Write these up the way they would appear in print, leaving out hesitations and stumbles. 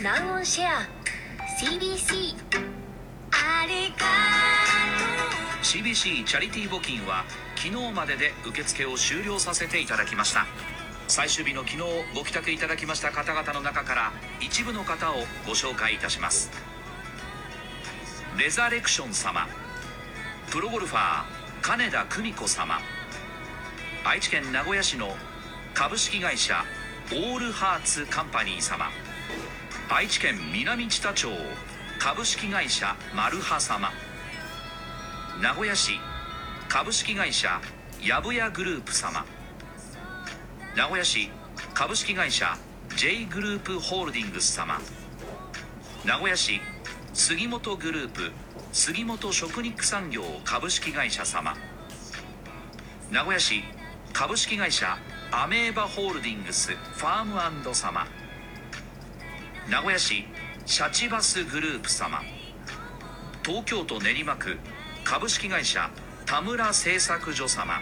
ナウオンシェア CBC ありがとう。 CBC チャリティー募金は昨日までで受付を終了させていただきました。最終日の昨日ご帰宅いただきました方々の中から一部の方をご紹介いたします。レザレクション様、プロゴルファー金田久美子様、愛知県名古屋市の株式会社オールハーツカンパニー様、愛知県南知多町株式会社マルハ様、名古屋市株式会社やぶやグループ様、名古屋市株式会社 J グループホールディングス様、名古屋市杉本グループ杉本食肉産業株式会社様、名古屋市株式会社アメーバホールディングスファーム&様、名古屋市シャチバスグループ様、東京都練馬区株式会社田村製作所様、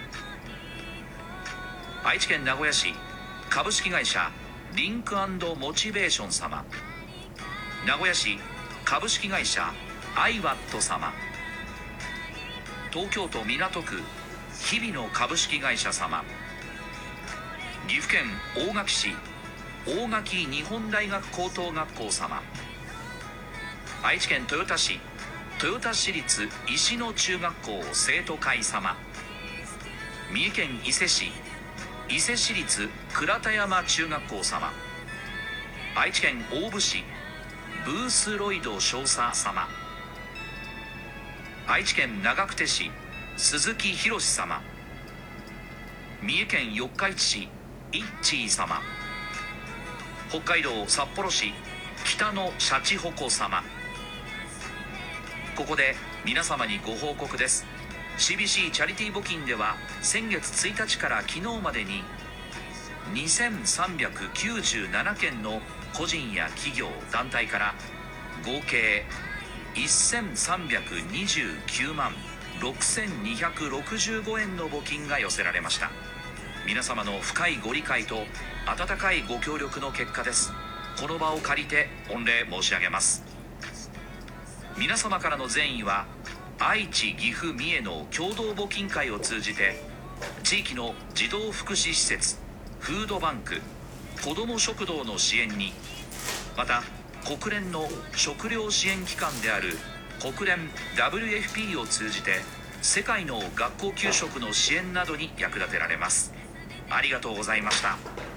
愛知県名古屋市株式会社リンク&モチベーション様、名古屋市株式会社アイワット様、東京都港区日比野株式会社様、岐阜県大垣市大垣日本大学高等学校様、愛知県豊田市豊田市立石野中学校生徒会様、三重県伊勢市伊勢市立倉田山中学校様、愛知県大府市ブースロイド少佐様、愛知県長久手市鈴木博様、三重県四日市市イッチー様、北海道札幌市北のシャチホコ様。ここで皆様にご報告です。 CBC チャリティー募金では先月1日から昨日までに2397件の個人や企業団体から合計1329万6265円の募金が寄せられました。皆様の深いご理解と温かいご協力の結果です。この場を借りて御礼申し上げます。皆様からの善意は愛知、岐阜、三重の共同募金会を通じて地域の児童福祉施設、フードバンク、子ども食堂の支援に、また国連の食糧支援機関である国連 WFP を通じて世界の学校給食の支援などに役立てられます。ありがとうございました。